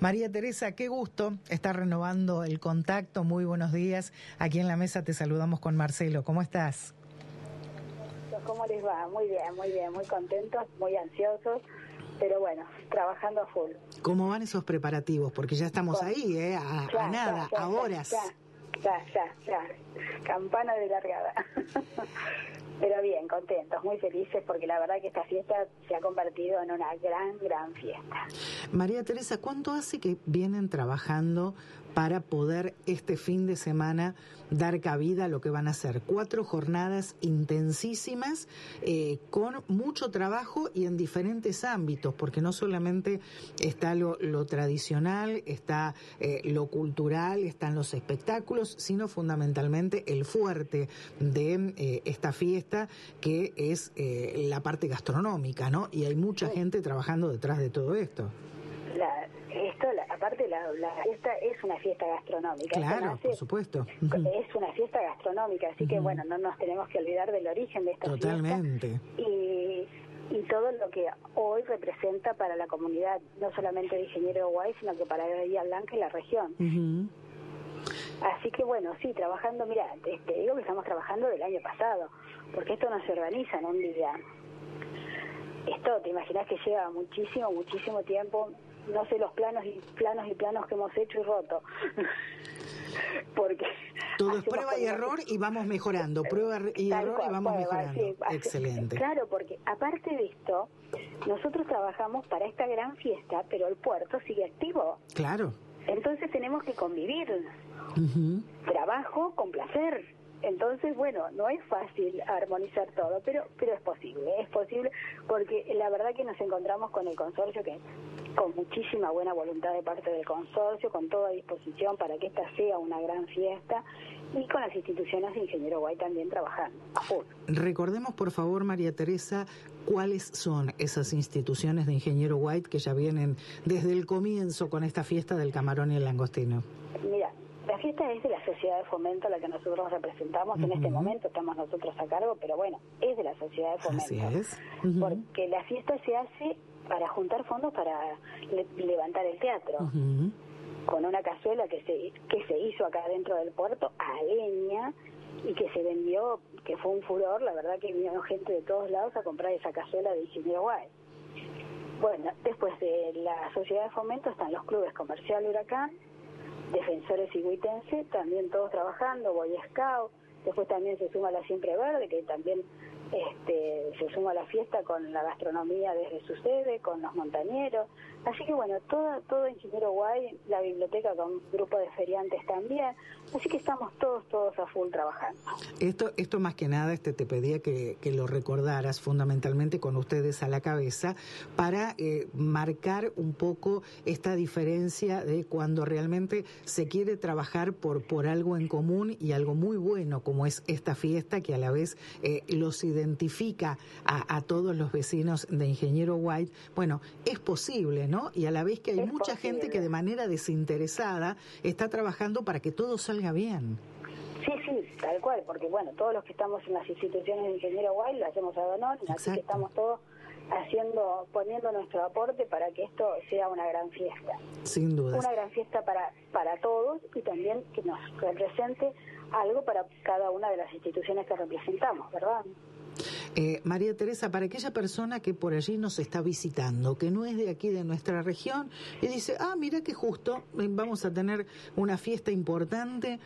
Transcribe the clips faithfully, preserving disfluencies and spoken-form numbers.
María Teresa, qué gusto estar renovando el contacto. Muy buenos días. Aquí en la mesa te saludamos con Marcelo. ¿Cómo estás? ¿Cómo les va? Muy bien, muy bien, muy contentos, muy ansiosos, pero bueno, trabajando a full. ¿Cómo van esos preparativos? Porque ya estamos Con... ahí, ¿eh? A, ya, a nada, ya, ya, a horas. Ya, ya, ya, ya. Campana de largada. Pero bien, contentos, muy felices, porque la verdad que esta fiesta se ha convertido en una gran, gran fiesta. María Teresa, ¿cuánto hace que vienen trabajando para poder este fin de semana dar cabida a lo que van a ser cuatro jornadas intensísimas, eh, con mucho trabajo y en diferentes ámbitos? Porque no solamente está lo, lo tradicional, está eh, lo cultural, están los espectáculos, sino fundamentalmente el fuerte de eh, esta fiesta, que es eh, la parte gastronómica, ¿no? Y hay mucha Sí. gente trabajando detrás de todo esto. La, esto, la, aparte, la, la fiesta es una fiesta gastronómica. Claro, nace, por supuesto. Es una fiesta gastronómica, así uh-huh. que bueno, no nos tenemos que olvidar del origen de esta Totalmente. fiesta. Totalmente. Y, y todo lo que hoy representa para la comunidad, no solamente de Ingeniero Guay, sino que para Bahía Blanca y la región. Uh-huh. Así que bueno, sí, trabajando, mira, te, te digo que estamos trabajando del año pasado, porque esto no se organiza en un día. Esto, te imaginas que lleva muchísimo, muchísimo tiempo. No sé los planos y planos y planos que hemos hecho y roto. Porque todo es prueba y error y vamos mejorando, prueba y error y vamos mejorando. Sí, excelente. Claro, porque aparte de esto, nosotros trabajamos para esta gran fiesta, pero el puerto sigue activo. Claro. Entonces tenemos que convivir. Uh-huh. Trabajo con placer. Entonces, bueno, no es fácil armonizar todo, pero pero es posible, es posible, porque la verdad que nos encontramos con el consorcio, que con muchísima buena voluntad de parte del consorcio, con toda disposición para que esta sea una gran fiesta, y con las instituciones de Ingeniero Guay también trabajando a full. Recordemos, por favor, María Teresa, cuáles son esas instituciones de Ingeniero White que ya vienen desde el comienzo con esta fiesta del camarón y el langostino. Mira, la fiesta es de la Sociedad de Fomento a la que nosotros representamos. Uh-huh. En este momento estamos nosotros a cargo, pero bueno, es de la Sociedad de Fomento. Así es. Uh-huh. Porque la fiesta se hace para juntar fondos para le- levantar el teatro. Uh-huh. Con una cazuela que se que se hizo acá dentro del puerto a leña y que se vendió, que fue un furor. La verdad que vino gente de todos lados a comprar esa cazuela de Ingeniero Guay. Bueno, después de la Sociedad de Fomento están los clubes Comercial Huracán, Defensores Higüitense, también todos trabajando, Boy Scout. Después también se suma la Siempre Verde, que también este, se suma a la fiesta con la gastronomía desde su sede, con los montañeros. Así que bueno, todo, todo Ingeniero Guay, la biblioteca con grupo de feriantes también. Así que estamos todos, todos a full trabajando. Esto, esto más que nada, este te pedía que, que lo recordaras fundamentalmente con ustedes a la cabeza, para eh, marcar un poco esta diferencia de cuando realmente se quiere trabajar por, por algo en común y algo muy bueno, como es esta fiesta, que a la vez eh, los identifica a, a todos los vecinos de Ingeniero White. Bueno, es posible, ¿no? Y a la vez que hay es mucha posible. gente que de manera desinteresada está trabajando para que todo salga bien. Sí, sí, tal cual, porque bueno, todos los que estamos en las instituciones de Ingeniero Guay lo hacemos a honor, así que estamos todos haciendo, poniendo nuestro aporte para que esto sea una gran fiesta. Sin duda. Una gran fiesta para, para todos, y también que nos represente algo para cada una de las instituciones que representamos, ¿verdad? Eh, María Teresa, para aquella persona que por allí nos está visitando, que no es de aquí, de nuestra región, y dice, ah, mira que justo vamos a tener una fiesta importante,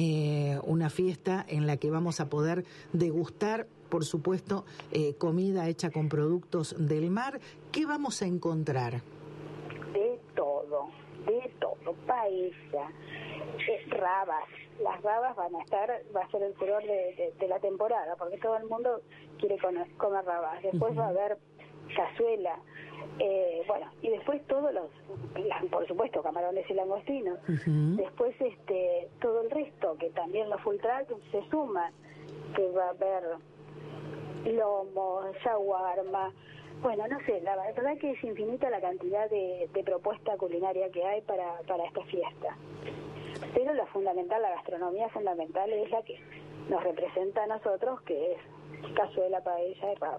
eh, una fiesta en la que vamos a poder degustar, por supuesto, eh, comida hecha con productos del mar. ¿Qué vamos a encontrar? De todo, de todo, paella, eh, rabas. Las rabas van a estar, va a ser el furor de, de, de la temporada, porque todo el mundo quiere comer, comer rabas. Después uh-huh. va a haber cazuela, eh, bueno, y después todos los, por supuesto, camarones y langostinos. Uh-huh. Después este todo el resto, que también los full track se suman, que va a haber lomo, shawarma. Bueno, no sé, la verdad que es infinita la cantidad de, de propuesta culinaria que hay para, para esta fiesta. Pero la fundamental, la gastronomía fundamental es la que nos representa a nosotros, que es cazuela, paella y rabas.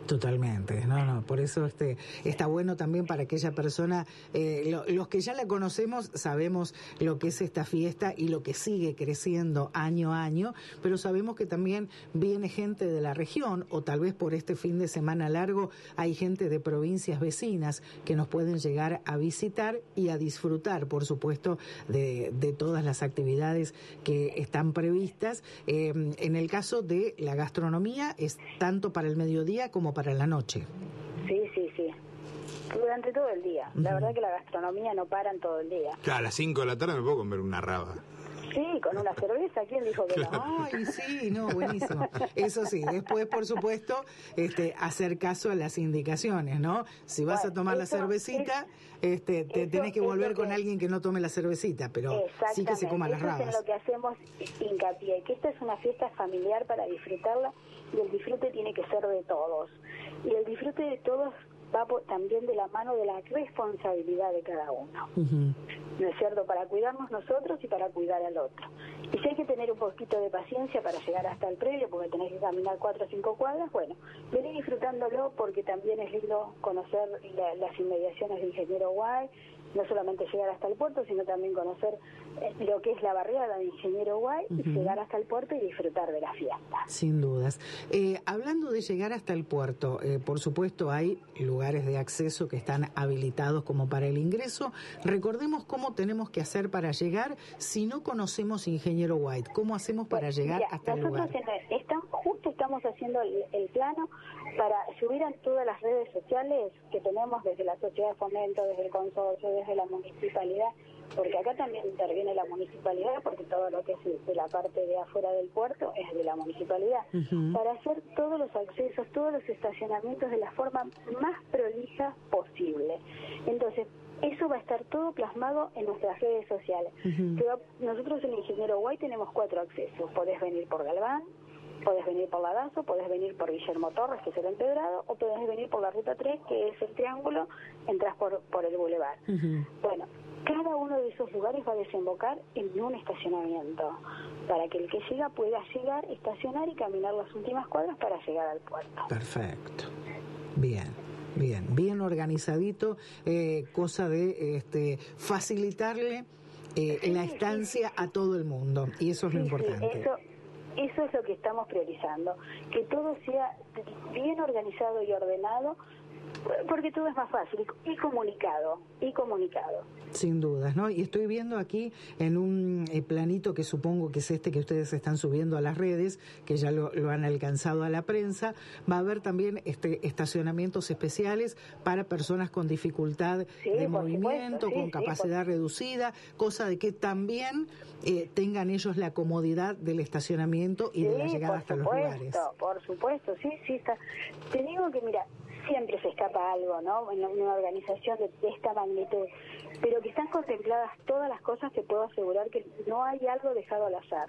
Totalmente, no, no, por eso este está bueno también para aquella persona, eh, lo, los que ya la conocemos sabemos lo que es esta fiesta y lo que sigue creciendo año a año, pero sabemos que también viene gente de la región o tal vez por este fin de semana largo hay gente de provincias vecinas que nos pueden llegar a visitar y a disfrutar, por supuesto, de, de todas las actividades que están previstas. Eh, en el caso de la gastronomía es tanto para el mediodía como para la noche. Sí, sí, sí. Durante todo el día. Uh-huh. La verdad que la gastronomía no para en todo el día. Claro, a las cinco de la tarde me puedo comer una raba. Sí, con una cerveza, ¿quién dijo que claro. no? Ay, sí, no, buenísimo. Eso sí, después, por supuesto, este, hacer caso a las indicaciones, ¿no? Si vas bueno, a tomar la eso, cervecita, este, te eso, tenés que volver con que, alguien que no tome la cervecita, pero sí que se coma las rabas. Eso es en lo que hacemos hincapié, que esta es una fiesta familiar para disfrutarla y el disfrute tiene que ser de todos. Y el disfrute de todos va por, también de la mano de la responsabilidad de cada uno. Uh-huh. ¿No es cierto? Para cuidarnos nosotros y para cuidar al otro. Y si hay que tener un poquito de paciencia para llegar hasta el predio, porque tenés que caminar cuatro o cinco cuadras, bueno, vení disfrutándolo porque también es lindo conocer la, las inmediaciones de Ingeniero Guay, no solamente llegar hasta el puerto, sino también conocer eh, lo que es la barriada de Ingeniero Guay, uh-huh. y llegar hasta el puerto y disfrutar de la fiesta. Sin dudas. Eh, hablando de llegar hasta el puerto, eh, por supuesto hay lugares de acceso que están habilitados como para el ingreso. Recordemos cómo tenemos que hacer para llegar si no conocemos Ingeniero White. ¿Cómo hacemos para bueno, llegar mira, hasta el lugar? Nosotros en el, están, justo estamos haciendo el, el plano para subir a todas las redes sociales que tenemos desde la Sociedad de Fomento, desde el Consorcio, desde la Municipalidad, porque acá también interviene la Municipalidad, porque todo lo que es de la parte de afuera del puerto es de la Municipalidad, uh-huh. para hacer todos los accesos, todos los estacionamientos de la forma más prolija posible. Entonces, eso va a estar todo plasmado en nuestras redes sociales. Uh-huh. Nosotros en Ingeniero Guay tenemos cuatro accesos. Podés venir por Galván, podés venir por Ladazo, podés venir por Guillermo Torres, que es el empedrado, o podés venir por la ruta tres, que es el triángulo, entras por, por el bulevar. Uh-huh. Bueno, cada uno de esos lugares va a desembocar en un estacionamiento, para que el que llega pueda llegar, estacionar y caminar las últimas cuadras para llegar al puerto. Perfecto. Bien. Bien, bien organizadito, eh, cosa de este, facilitarle eh, sí, la estancia sí, sí. a todo el mundo, y eso es sí, lo importante. Sí, eso, eso es lo que estamos priorizando, que todo sea bien organizado y ordenado, porque todo es más fácil, y comunicado, y comunicado. Sin dudas, ¿no? Y estoy viendo aquí en un eh, planito que supongo que es este que ustedes están subiendo a las redes, que ya lo, lo han alcanzado a la prensa, va a haber también este estacionamientos especiales para personas con dificultad sí, de movimiento, sí, con sí, capacidad por... reducida, cosa de que también eh, tengan ellos la comodidad del estacionamiento y sí, de la llegada hasta supuesto, los lugares. Por supuesto, sí, sí está. Te digo que mira, siempre se escapa algo, ¿no? En una organización de, de esta magnitud, pero que están contempladas todas las cosas, te puedo asegurar que no hay algo dejado al azar.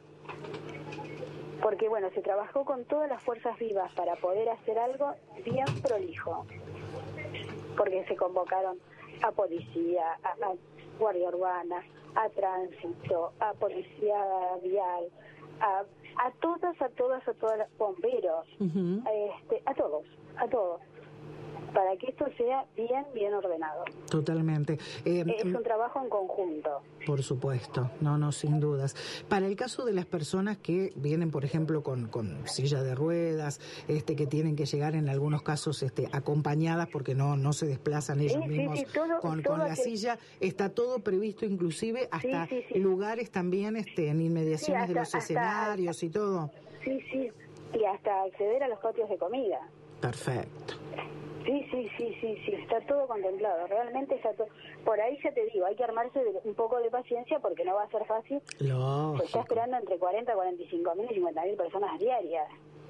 Porque, bueno, se trabajó con todas las fuerzas vivas para poder hacer algo bien prolijo. Porque se convocaron a policía, a, a guardia urbana, a tránsito, a policía vial, a, a todas, a todas, a todas, bomberos, uh-huh. este, a todos, a todos. Para que esto sea bien, bien ordenado. Totalmente. Eh, es un trabajo en conjunto. Por supuesto, no, no, sin dudas. Para el caso de las personas que vienen, por ejemplo, con, con silla de ruedas, este, que tienen que llegar en algunos casos este, acompañadas porque no, no se desplazan ellos sí, mismos sí, sí, todo, con, todo con la que... silla, está todo previsto, inclusive hasta sí, sí, sí. lugares también este, en inmediaciones sí, hasta, de los escenarios hasta, y todo. Sí, sí, y hasta acceder a los patios de comida. Perfecto. Sí, sí, sí, sí, sí, está todo contemplado, realmente está todo. Por ahí ya te digo, hay que armarse de un poco de paciencia porque no va a ser fácil. Lógico. Se está esperando entre cuarenta, cuarenta y cinco mil y cincuenta mil personas diarias.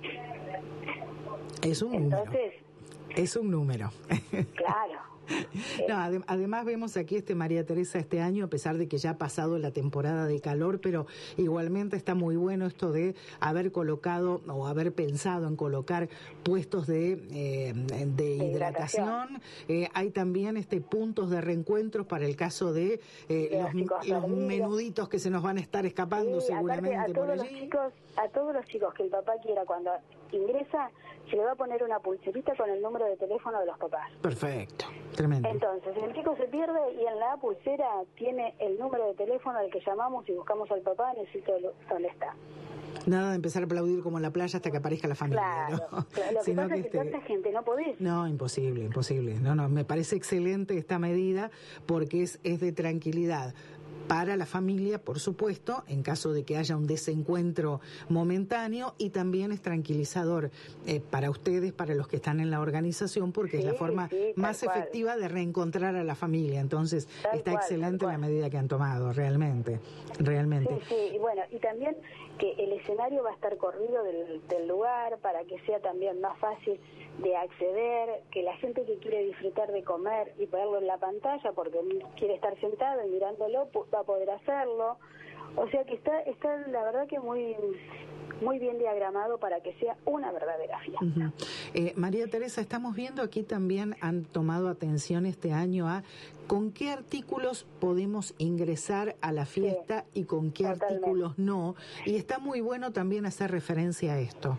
Es un Entonces, número. Es un número. Claro. No, adem- además vemos aquí este María Teresa este año, a pesar de que ya ha pasado la temporada de calor, pero igualmente está muy bueno esto de haber colocado o haber pensado en colocar puestos de, eh, de hidratación. Eh, hay también este puntos de reencuentros para el caso de, eh, de los, los menuditos que se nos van a estar escapando sí, seguramente a por todos allí. Los chicos, a todos los chicos que el papá quiera cuando ingresa, se le va a poner una pulserita con el número de teléfono de los papás. Perfecto, tremendo. Entonces, el chico se pierde y en la pulsera tiene el número de teléfono al que llamamos y buscamos al papá en el sitio donde está. Nada de empezar a aplaudir como en la playa hasta que aparezca la familia, claro, ¿no? Claro, lo que Sino pasa que es que este... tanta gente no podés. No, imposible, imposible. No, no, me parece excelente esta medida porque es, es de tranquilidad para la familia, por supuesto, en caso de que haya un desencuentro momentáneo, y también es tranquilizador eh, para ustedes, para los que están en la organización, porque sí, es la forma sí, más cual. efectiva de reencontrar a la familia. Entonces, tal está cual, excelente la medida que han tomado, realmente, realmente. Sí, sí, y bueno, y también que el escenario va a estar corrido del, del lugar para que sea también más fácil de acceder, que la gente que quiere disfrutar de comer y verlo en la pantalla porque quiere estar sentado y mirándolo va a poder hacerlo. O sea que está está la verdad que muy muy bien diagramado para que sea una verdadera fiesta. Uh-huh. eh, María Teresa, estamos viendo aquí también han tomado atención este año a con qué artículos podemos ingresar a la fiesta sí, y con qué totalmente. artículos no, y está muy bueno también hacer referencia a esto.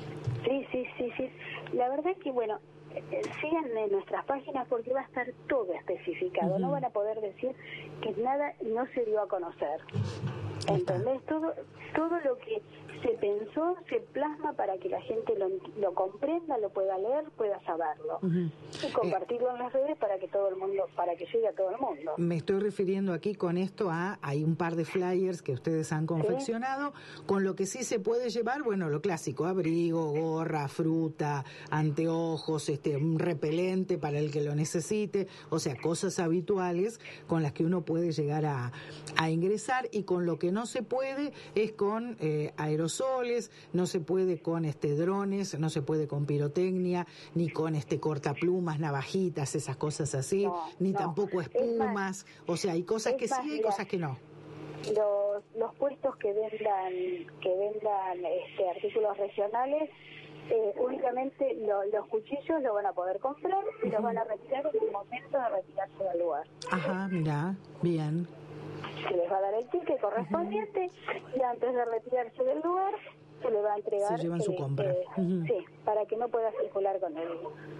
Sí, sí, sí, sí. La verdad es que, bueno, eh, sigan en nuestras páginas porque va a estar todo especificado. Uh-huh. No van a poder decir que nada no se dio a conocer. ¿Entendés? Todo, todo lo que se pensó se plasma para que la gente lo, lo comprenda, lo pueda leer, pueda saberlo. Uh-huh. Y compartirlo eh, en las redes para que todo el mundo, para que llegue a todo el mundo. Me estoy refiriendo aquí con esto a, hay un par de flyers que ustedes han confeccionado, ¿sí? Con lo que sí se puede llevar, bueno, lo clásico, abrigo, gorra, fruta, anteojos, este, un repelente para el que lo necesite, o sea, cosas habituales con las que uno puede llegar a, a ingresar, y con lo que no se puede es con eh, aerosoles, no se puede con este drones, no se puede con pirotecnia, ni con este cortaplumas, navajitas, esas cosas así, no, ni no. tampoco espumas, más, o sea, hay cosas que sí y hay cosas que no. Los, los puestos que vendan que vendan este, artículos regionales, eh, únicamente lo, los cuchillos lo van a poder comprar y uh-huh. los van a retirar en el momento de retirarse del lugar. Ajá, mira, bien. Se les va a dar el ticket correspondiente uh-huh. y antes de retirarse del lugar se le va a entregar. Se llevan su eh, compra. Eh, uh-huh. Sí, para que no pueda circular con el.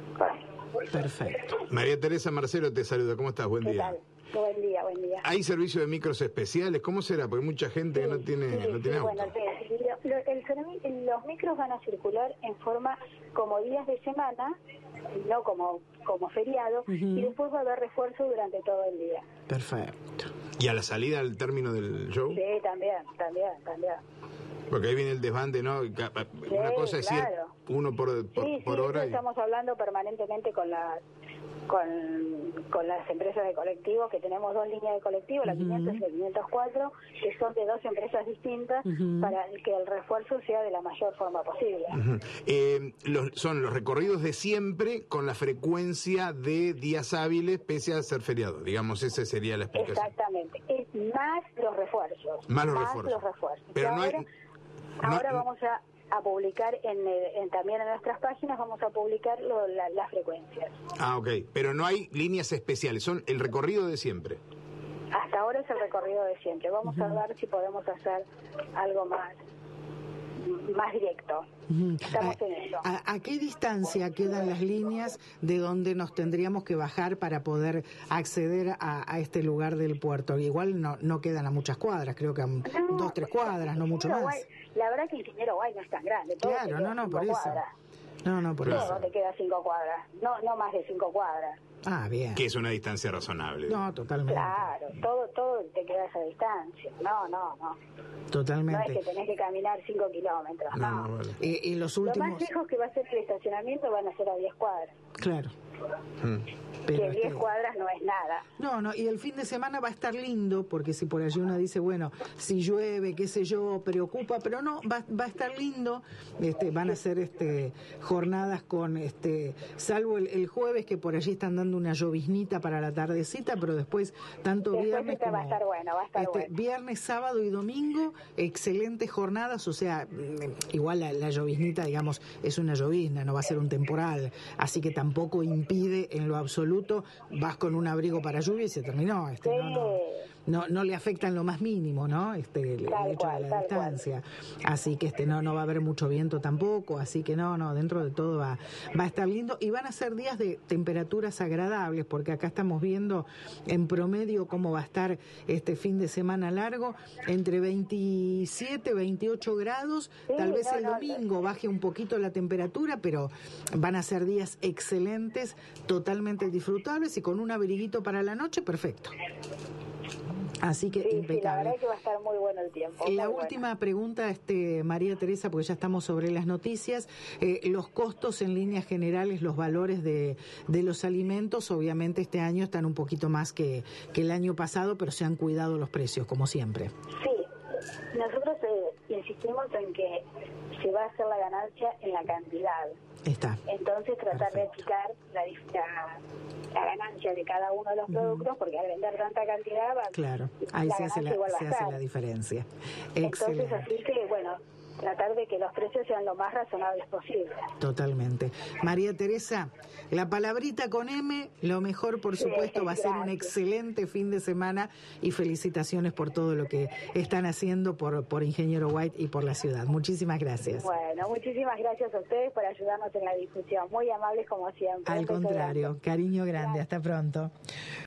Perfecto. María Teresa, Marcelo te saluda. ¿Cómo estás? Buen ¿Qué día. Tal? Buen día, buen día. ¿Hay servicio de micros especiales? ¿Cómo será? Porque mucha gente sí, que no tiene, sí, no tiene sí, auto. Bueno, el, el, el, los micros van a circular en forma como días de semana, no como como feriado, uh-huh. y después va a haber refuerzo durante todo el día. Perfecto. ¿Y a la salida, al término del show? Sí, también, también, también. Porque ahí viene el desbande, ¿no? Una sí, cosa es claro. ir uno por, por, sí, por sí, hora. Sí, y... estamos hablando permanentemente con las con, con las empresas de colectivo, que tenemos dos líneas de colectivo, la uh-huh. quinientos y la quinientos cuatro, que son de dos empresas distintas, uh-huh. para que el refuerzo sea de la mayor forma posible. Uh-huh. Eh, los, son los recorridos de siempre con la frecuencia de días hábiles pese a ser feriado, digamos, esa sería la explicación. Exactamente, es más los refuerzos. Más los más refuerzos. Los refuerzos. Pero no ahora, hay... ahora no, vamos a a publicar en, en también en nuestras páginas vamos a publicar lo, la, las frecuencias. Ah, ok, pero no hay líneas especiales, son el recorrido de siempre. Hasta ahora es el recorrido de siempre. Vamos uh-huh. a ver si podemos hacer algo más más directo. Uh-huh. Estamos a, en eso. A, ¿A qué distancia quedan las líneas de donde nos tendríamos que bajar para poder acceder a, a este lugar del puerto? Igual no no quedan a muchas cuadras, creo que a no, dos, tres cuadras, no mucho más. Guay, la verdad que Ingeniero Guay no es tan grande. Todo claro, no, no, por eso. Cuadras. No, no, por todo eso. Todo te queda cinco cuadras, no no más de cinco cuadras. Ah, bien. Que es una distancia razonable. No, totalmente. Claro, todo todo te queda a esa distancia. No, no, no. Totalmente. No es que tenés que caminar cinco kilómetros, no. no. no vale. y, y los últimos... Lo más lejos que va a ser el estacionamiento van a ser a diez cuadras. Claro. Hmm. Pero que diez este... cuadras no es nada. No, no, y el fin de semana va a estar lindo, porque si por allí uno dice, bueno, si llueve, qué sé yo, preocupa, pero no, va, va a estar lindo, este, van a ser este jornadas con, este salvo el, el jueves, que por allí están dando una lloviznita para la tardecita, pero después, tanto después viernes como... va a estar bueno, va a estar este, bueno. Viernes, sábado y domingo, excelentes jornadas, o sea, igual la, la lloviznita, digamos, es una llovizna, no va a ser un temporal, así que tampoco impide en lo absoluto, vas con un abrigo para lluvia y se terminó. Este, sí, no, no, no no le afecta en lo más mínimo, ¿no? Este el, el hecho cual, de la distancia. Cual. Así que este no no va a haber mucho viento tampoco, así que no, no, dentro de todo va va a estar lindo y van a ser días de temperaturas agradables, porque acá estamos viendo en promedio cómo va a estar este fin de semana largo, entre veintisiete, veintiocho grados, sí, tal vez no, el domingo no, baje un poquito la temperatura, pero van a ser días excelentes, totalmente disfrutables y con un abriguito para la noche, perfecto. Así que sí, impecable. Sí, la verdad es que va a estar muy bueno el tiempo. La última buena. pregunta, este, María Teresa, porque ya estamos sobre las noticias. Eh, los costos en líneas generales, los valores de, de los alimentos, obviamente este año están un poquito más que, que el año pasado, pero se han cuidado los precios, como siempre. Sí, nosotros eh, insistimos en que se va a hacer la ganancia en la cantidad. Está. Entonces tratar Perfecto. de aplicar la, la, la ganancia de cada uno de los productos, uh-huh. porque al vender tanta cantidad va, claro, ahí se hace la, se hace la diferencia. Entonces Excelente. así que bueno, tratar de que los precios sean lo más razonables posible. Totalmente. María Teresa, la palabrita con M, lo mejor por supuesto sí, va a ser un excelente fin de semana y felicitaciones por todo lo que están haciendo por, por Ingeniero White y por la ciudad. Muchísimas gracias. Bueno, muchísimas gracias a ustedes por ayudarnos en la discusión. Muy amables como siempre. Al contrario, cariño grande. Hasta pronto.